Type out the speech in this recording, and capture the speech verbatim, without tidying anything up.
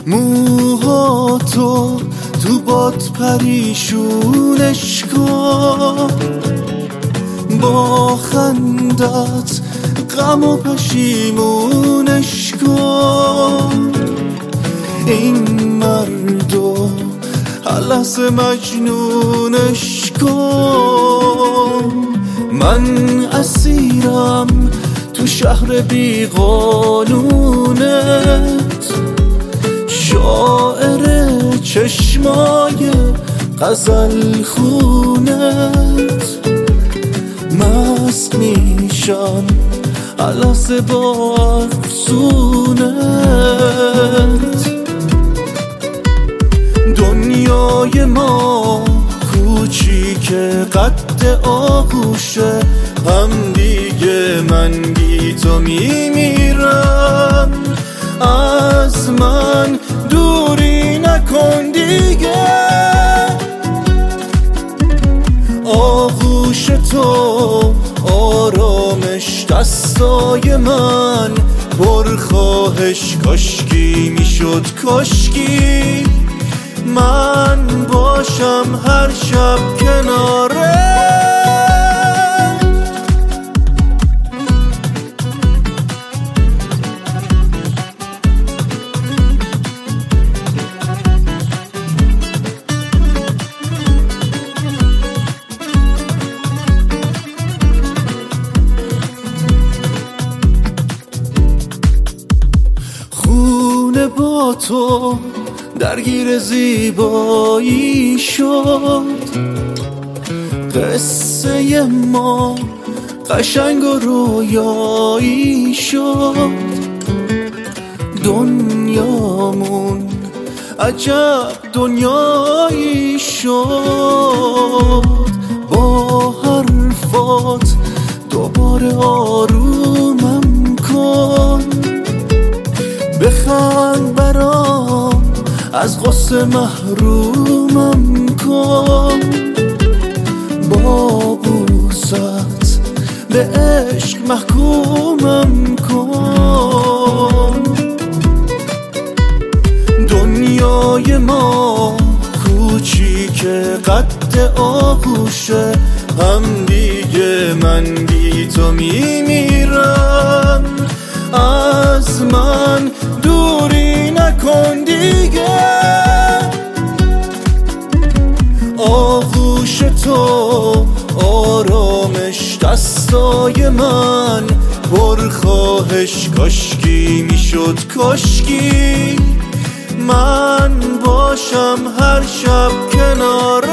موهاتو تو باد پریشونش کن، با خندت غم و پشیمونش کن. این مردو هر لحظه مجنونش کن. من اسیرم تو شهر بی قانونت، شاعر چشمای غزل خونت. مست میشم هر لحظه با افسونت. دنیای ما کوچیکه قد آغوشه، هم دیگه من بی تو میمیرم. از من دوری نکن دیگه، آغوش تو آرامش دستای من، پرخواهش کاشکی میشد کاشکی من باشم هر شب کناره. خونه با تو درگیر زیبایی شد، قصه ما قشنگ و رویایی شد. دنیامون عجب دنیایی شد. با حرفات دوباره آرومم کن، بخند برام از غصه محرومم کن. با بوست به عشق محکومم کن. دنیای ما کوچیکه قد آغوشه، هم دیگه من بی تو میمیرم. از من دوری نکن دیگه، آغوش تو آرامش دستای من، پرخواهش کاشکی میشد کاشکی من باشم هر شب کنار